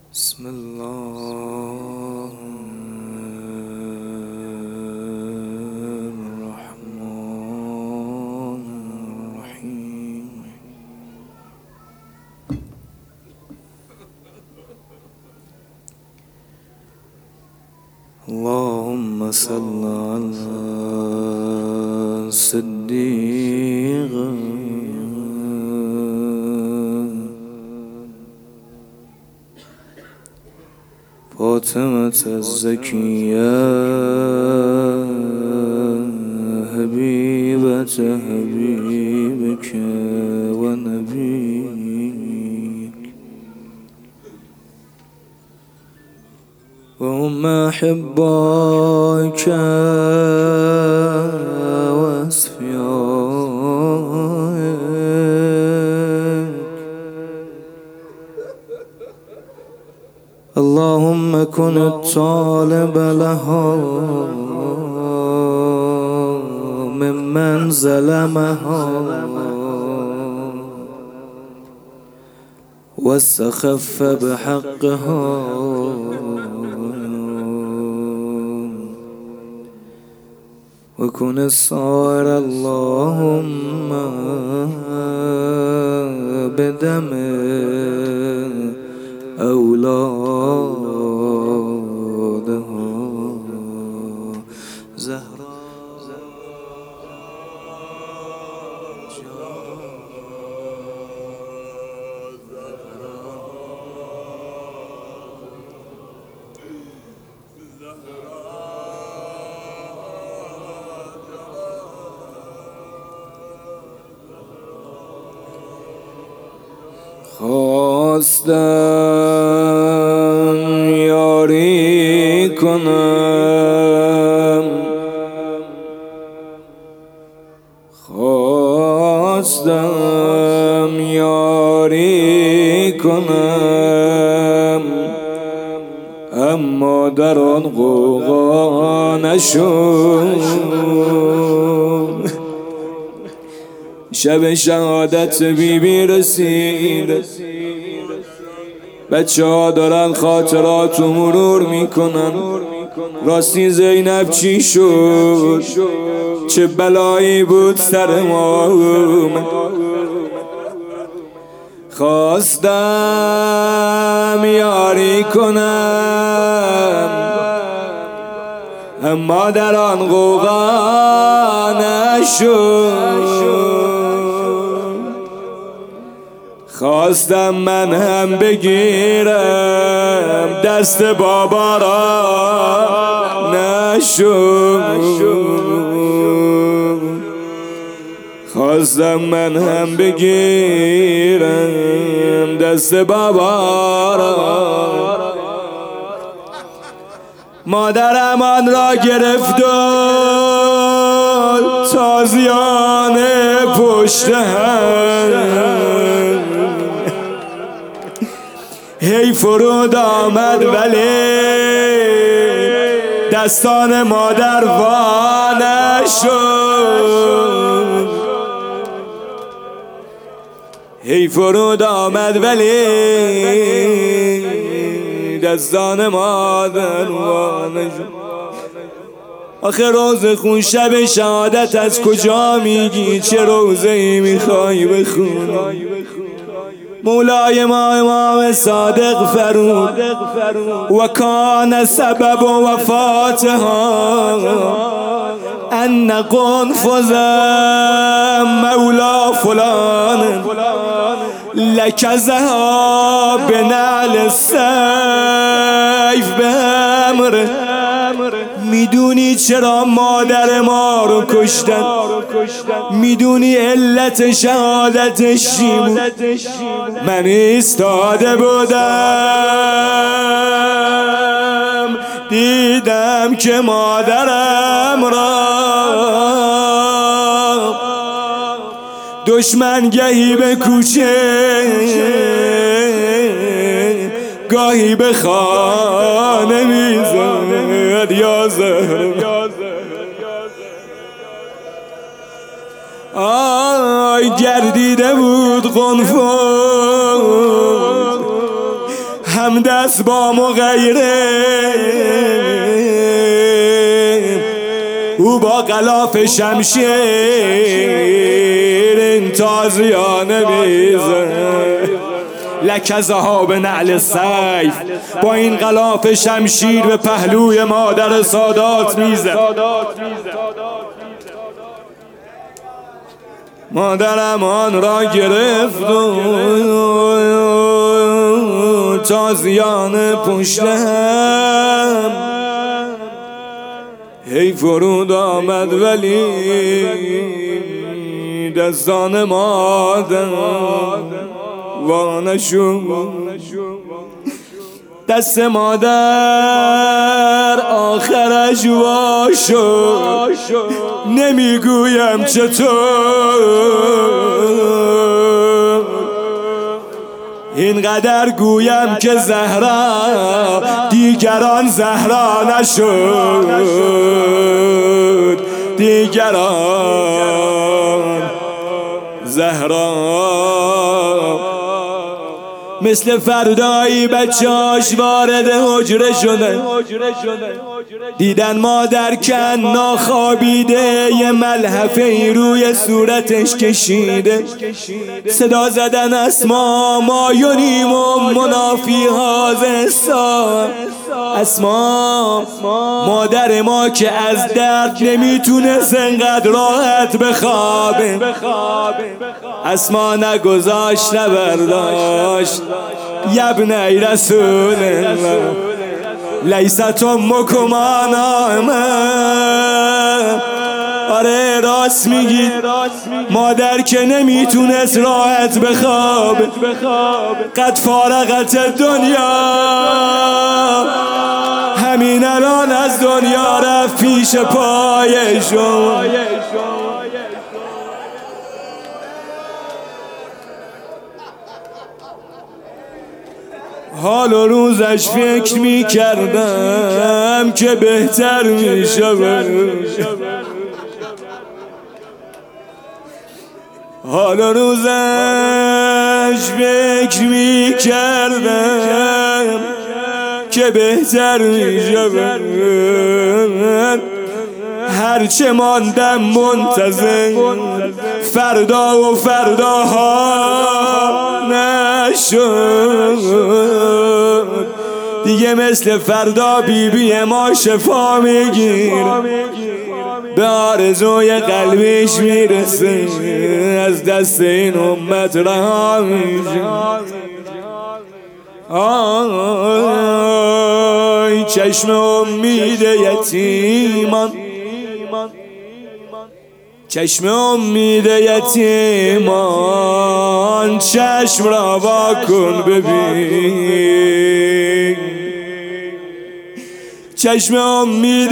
بسم الله الرحمن الرحيم. اللهم صل على الصديق فاطمة الزكية حبيبة حبيبك ونبيك وأم أحبائك وأصفيائك. اللهم كن الطالب لها ممن ظلمها واستخف بحقها وكن الصائر اللهم بدم أولادها زهرا خواستم یاری کنم، خواستم یاری کنم، اما در آن غوغا نشد. شب شهادت بیبی رسید، بچه ها دارن خاطرات رو مرور میکنن. راستی زینب چی شد؟ چه بلایی بود سر ما؟ خواستم یاری کنم، اما در آن غوغا نشد. خواستم من هم بگیرم دست بابا را، نشد. خواستم من هم بگیرم دست بابا را. مادرم آن را گرفت و تازیانه پشت هم هی فرود آمد، ولی دستان مادر وا نشد. هی فرود آمد، ولی دستان مادر وا نشد. آخه روز خون شب شهادت از کجا میگی؟ چه روزه ای میخوای بخونی؟ مولای ما امام صادق فرود و کان سبب وفاتها ان قنفذ مولا فلان لکزها بنعل السیف بامر. میدونی چرا مادر ما رو کشتن؟ میدونی علت شهادتش چی بود؟ من ایستاده بودم دیدم که مادرم را دشمن گهی به کوچه گاهی به خانه میزد. یا زهر آی گردیده بود قنفذ، هم دست با مغیره، او با غلاف شمشیر این تازیانه میزه. لک ذهاب نعل سیف، با این غلاف شمشیر به پهلوی مادر سادات میزه. مادرم آن را گرفت و تازیانه پشتم هی فرود آمد، ولی دستان مادر وانشون. دست مادر آخرش وا شد، نمیگویم چطور، اینقدر گویم که زهرا دیگران زهرا نشد، دیگران زهرا. مثل فردایی بچه‌اش وارد حجره شده، دیدن مادر کنا خوابیده، یه ملحفه ای روی صورتش کشیده. صدا زدن اسما ما یونیم و منافی هازستا. اسما مادر ما که از درد نمیتونست انقدر راحت بخوابه، اسما نگذاشت نبرداشت. یبنی رسول الله لیست امکم نائمه. آره راست میگی، مادر که نمیتونست راحت بخوابه. قد فارغت دنیا، همین الان از دنیا رفت پیش پای شما. حال و روزش فکر میکردم که بهتر میشود. حال و روزش فکر میکردم که بهتر میشود. هرچه ماندم منتظر فردا و فرداها نشد. دیگه مثل فردا بیبی ما شفا میگیر، به آرزوی قلبیش میرسه، از دست این امت رها میشه. آی چشم امید یتیمان، چشم امید یتیمان، چشم را وا کن ببین. چشم امید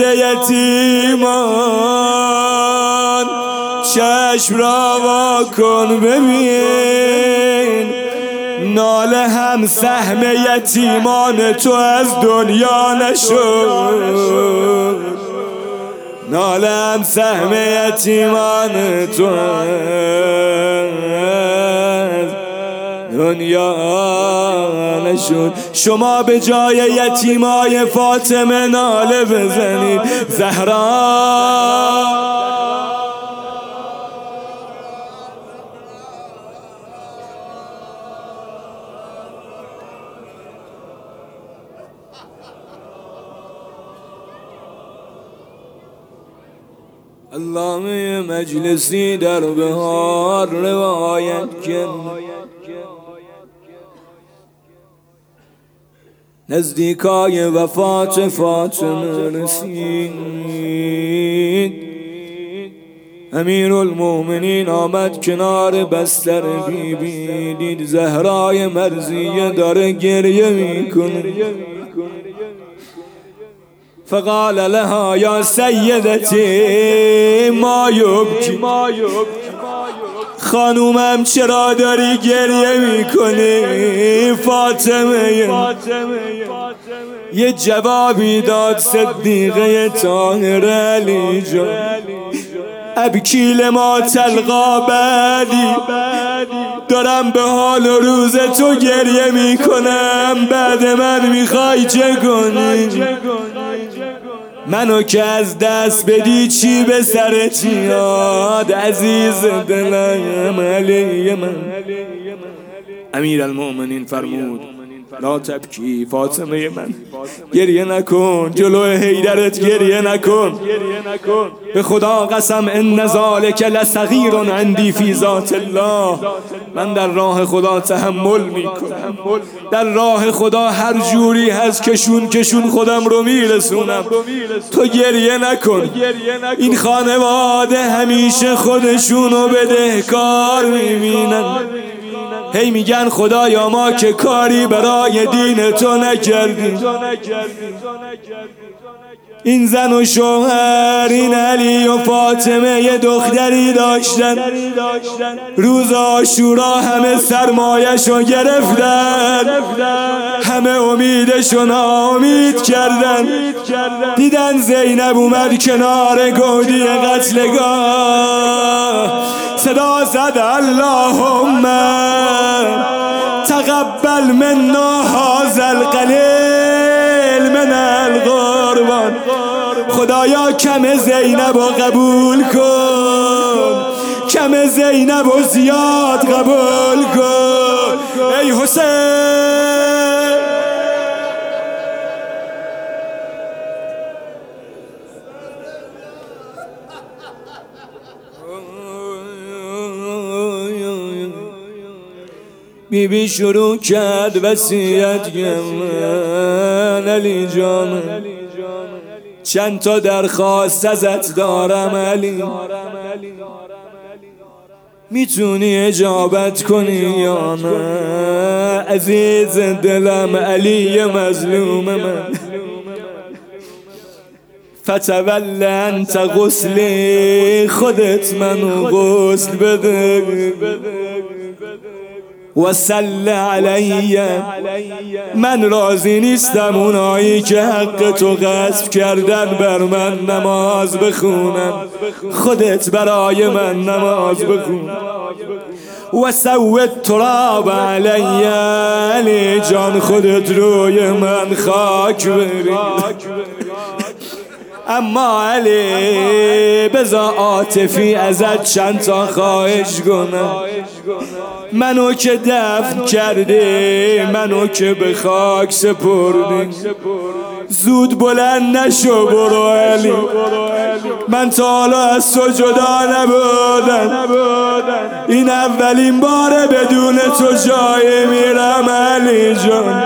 یتیمان، چشم را وا کن ببین. ناله هم سهم یتیمان تو از دنیا نشد، ناله هم سهم یتیمان تو از دنیا نشد. شما به جای یتیمای فاطمه ناله بزنید زهرا. علامه مجلسی در بهار روایت کرد، نزدیکای وفات فاطمه رسید. امیرالمومنین آمد کنار بستر بیبی، دید زهرای مرضیه داره گریه میکنه. فقال لها یا سیدتی ما یبکی، خانومم چرا داری گریه میکنی؟ فاطمه یه جوابی داد صدیقه طاهره علی جان. ابکی لما تلقا بعدی، دارم به حال و روز تو گریه میکنم، بعد من میخوای چه کنی؟ منو که از دست بدی چی به سرت میاد عزیز دلم علی من؟ امیرالمؤمنین فرمود لا تبکی فاطمه من، گریه نکن جلو حیدرت، گریه نکن. به خدا قسم ان ذالک لصغیر عندی فی ذات الله، من در راه خدا تحمل میکنم، در راه خدا هر جوری هست کشون خودم رو میرسونم. تو گریه نکن. این خانواده همیشه خودشونو بدهکار میبینن، هی میگن خدایا ما که کاری برای دین تو نکردیم. این زن و شوهر، این علی و فاطمه یه دختری داشتن، روز عاشورا همه سرمایشو گرفتن، همه امیدشو ناامید کردن. دیدن زینب اومد کنار گودی قتلگاه، صدا زد اللهم تقبل منا هذا القلیل من القربان. خدایا کم زینب رو قبول کن، کم زینب رو زیاد قبول کن. ای حسین بیبی شروع کرد وصیت کردن علی جان، چند تا درخواست ازت دارم علی، میتونی اجابت کنی یا نه؟ عزیز دلم علی مظلوم من، فتول انت غسلی، خودت منو غسل بده و صل علی. من راضی نیستم اونایی که حق تو غصب کردن بر من نماز بخونن، خودت برای من نماز بخون. و سوت تراب علی، علی جان خودت روی من خاک بری. اما علی بذار عاطفی ازت چند تا خواهش کنم، منو که دفن کردی، منو که به خاک سپردی، زود بلند نشو برو علی. من تا حالا از تو جدا نبودم، این اولین باره بدون تو جای میرم علی جان.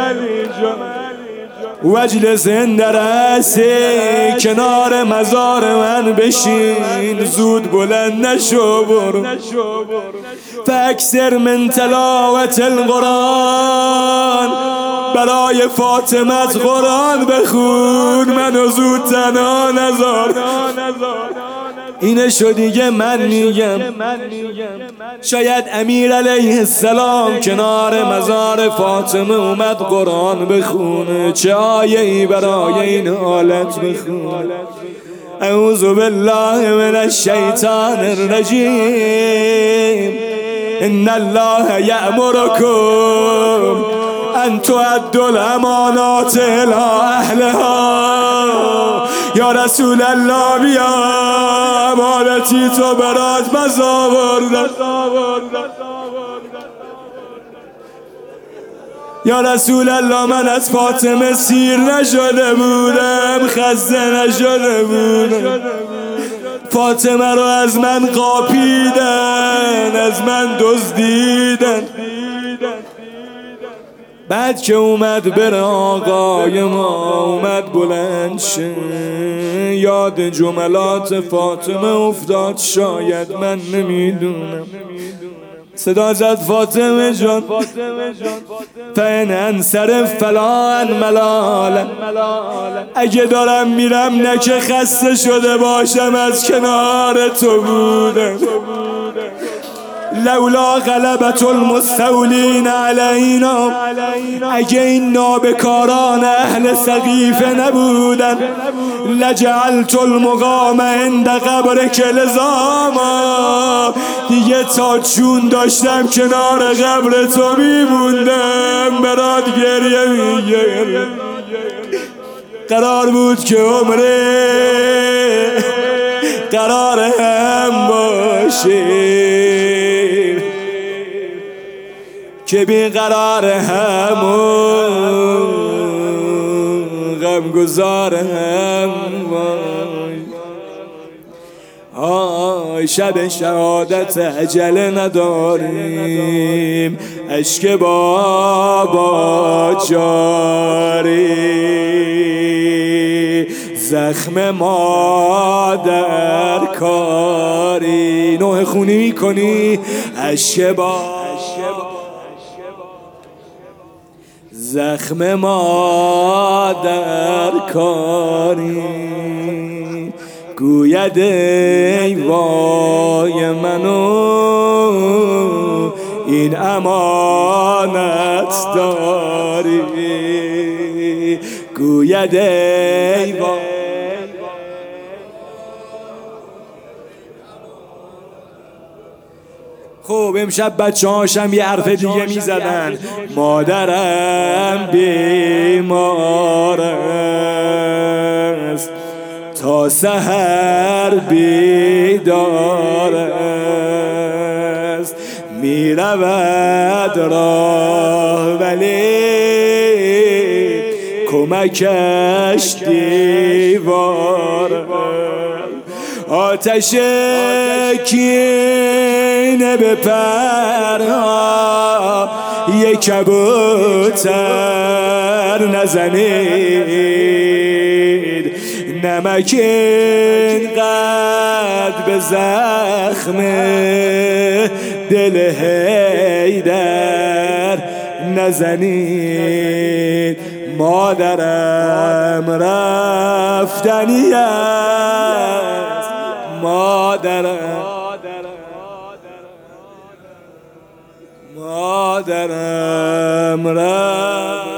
وجلس عند رأسی، کنار مزار من بشین، زود بلند نشو برو. فاکثر من تلاوت القرآن، برای فاطمت قرآن بخون، منو زود تنها نذار. اینشو دیگه من میگم، شاید امیر علیه السلام کنار مزار فاطمه اومد قرآن بخونه، چه آیه‌ای برای این حالت بخونه. اعوذ بالله من الشیطان الرجیم، ان الله یأمرکم ان تؤدوا الامانات الی اهلها. یا رسول الله بیا امانتی تو برات بزاوردم. یا رسول الله من از فاطمه سیر نشده بودم، خسته نشده بودم، فاطمه رو از من قاپیدن، از من دزدیدن. بعد که اومد بر آقای ما، اومد بلند شه، یاد جملات فاطمه افتاد، شاید من نمیدونم. صدا زد فاطمه جان، فین انصرف فلا ان ملالا، اگه دارم میرم نه که خسته شده باشم از کنار تو بودم. لولا غلبت المستولین علینا، اگه این نابکاران اهل سقیفه نبودن، لجعلت المقام عند قبرک لزاما. دیگه تا جون داشتم کنار قبر تو میموندم برات گریه میگردم. قرار بود که عمره قرار هم باشیم که بی قرار همون غم گذار هم آی شب شهادت عجله نداریم، اشک بابا جاری، زخم مادر کاری. نوح خونی میکنی اشک بابا، زخم مادر کاری. گوید ای وای منو این امانت داری، گوید ای وای. خب امشب بچه هاشم یه حرف دیگه میزدن. مادرم بیمار است تا سحر بیدار است، میرود راه ولی کمکش دیوار. آتش کینه به پرها یک کبوتر نزنید، نمک اینقدر به زخم دل حیدر نزنید. مادرم رفتنی است، مادرم رفتنی.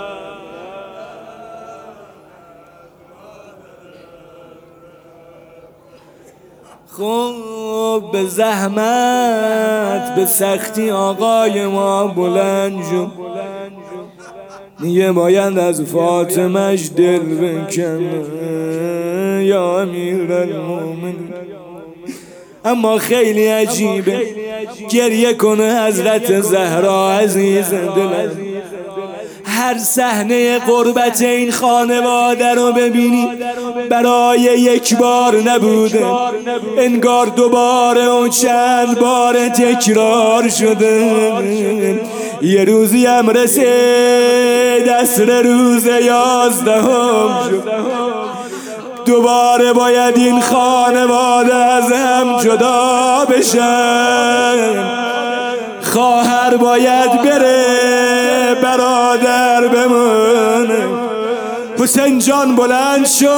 خب به زحمت به سختی آقای ما بلند شد، دیگه باید از فاطمش دل بکنه یا امیرالمومنین. اما خیلی عجیبه گریه کنه حضرت زهرا عزیز دلم. هر صحنه قربت این خانواده رو ببینی برای یک بار نبوده، انگار دوباره و چند بار تکرار شده. یه روزی هم رسید عصر روز 11 شد، دوباره باید این خانواده از هم جدا بشن. خواهر باید بره برادر بمونه. حسین جان بلند شو،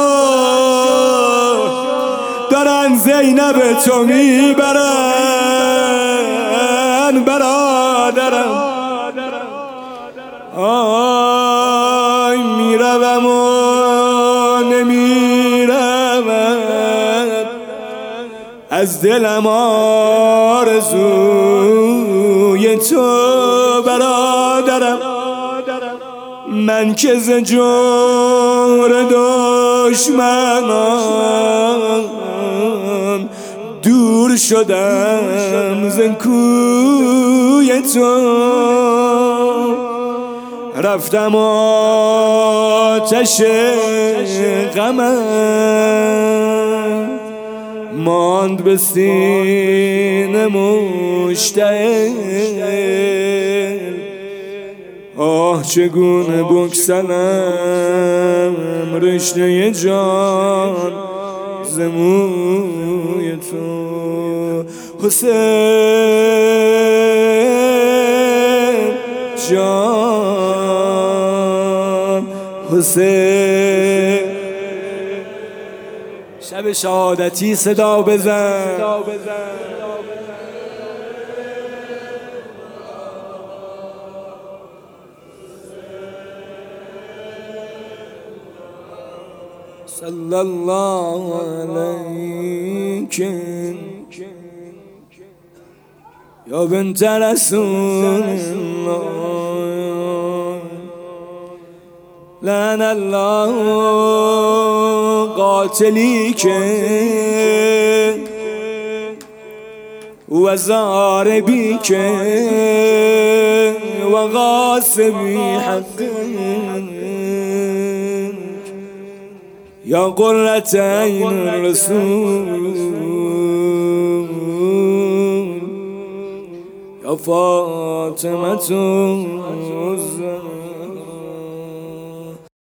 دارن زینب تو میبرن برادرم. آی میروم و نمیروم، از دلم آرزوی تو برادرم. من که ز جور دشمنان دور شدم ز کوی تو، رفتم آتش غمم ماند به سینه مشتعل. آه چگونه بگسلم رشته جان ز موی تو. حسین جان، حسین شب شهادتی صدا بزن. صلی الله علیک یا بنت رسول الله لعن الله قاتلیک و ضاربیک و غاصبی حق یا قرة عین الرسول یا فاطمة الزهرا.